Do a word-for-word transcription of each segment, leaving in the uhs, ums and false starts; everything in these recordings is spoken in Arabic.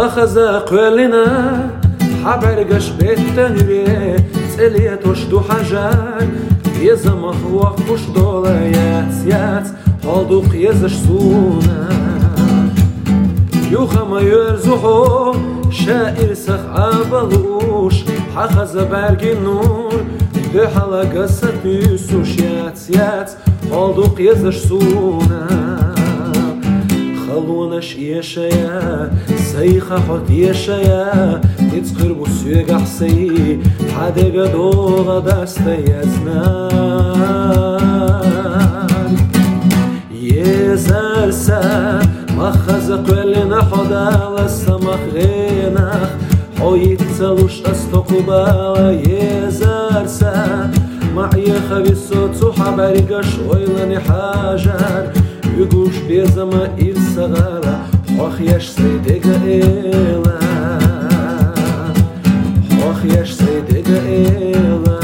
حخزا قولنا حبرقش بيتنري تليت وشدو حجار يزمخ وقوش دولا ياتس ياتس حالدوق يزش سونا يوخا ما يرزوحو شائر سخ عبالوش حخزا برقي النور بحلا قصة بيسوش ياتس ياتس حالدوق يزش سونا خلونش يشيا سيخا حط يشيا يتقربو سيق حسي حدقا دوغا داستا يزنان يزرسا مخزق ولنا حدا لسمخ غينخ حويت تلوش استقبالا يزرسا معي خبي صوت وحبرقش ويلني حاجر يقوش بيزما إرسغالا حوخيش سيدقا إيلا حوخيش سيدقا إيلا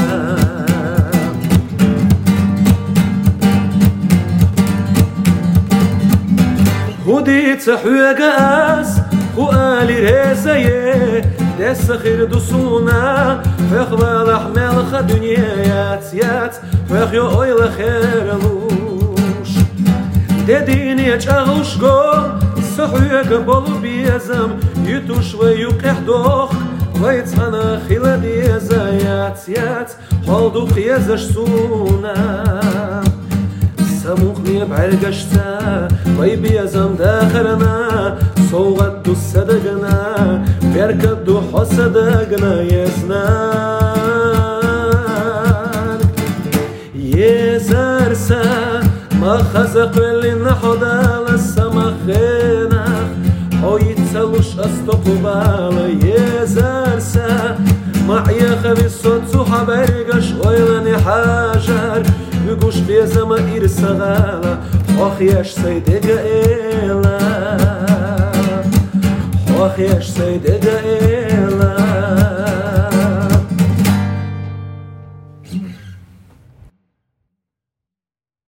هوديت حويقا أس وقالي ريزايه دس خير دوسونا فيخلا لحمل خدنيا يات يات فيخيو أيلا خيرلوش ديني أجاغوش قول سحويق بولو بيزم يتوش ويوقح دوخ ويتخانا خيلا ديزا يات يات حالدوق يزش سونا سموخني بعرقشتا ويبيزم داخرنا صوغدو الصدقنا بيركدو حصدقنا يزنان يزرسا ما خزق لنا حدا لسا مخينا حويتسلوش استقبالا يزرسا معي خبي صوت وحبرقش ويلني حاجر يقوش بيزما إرسغالا حوخيش سيدقا إيلا حوخيش سيدقا إيلا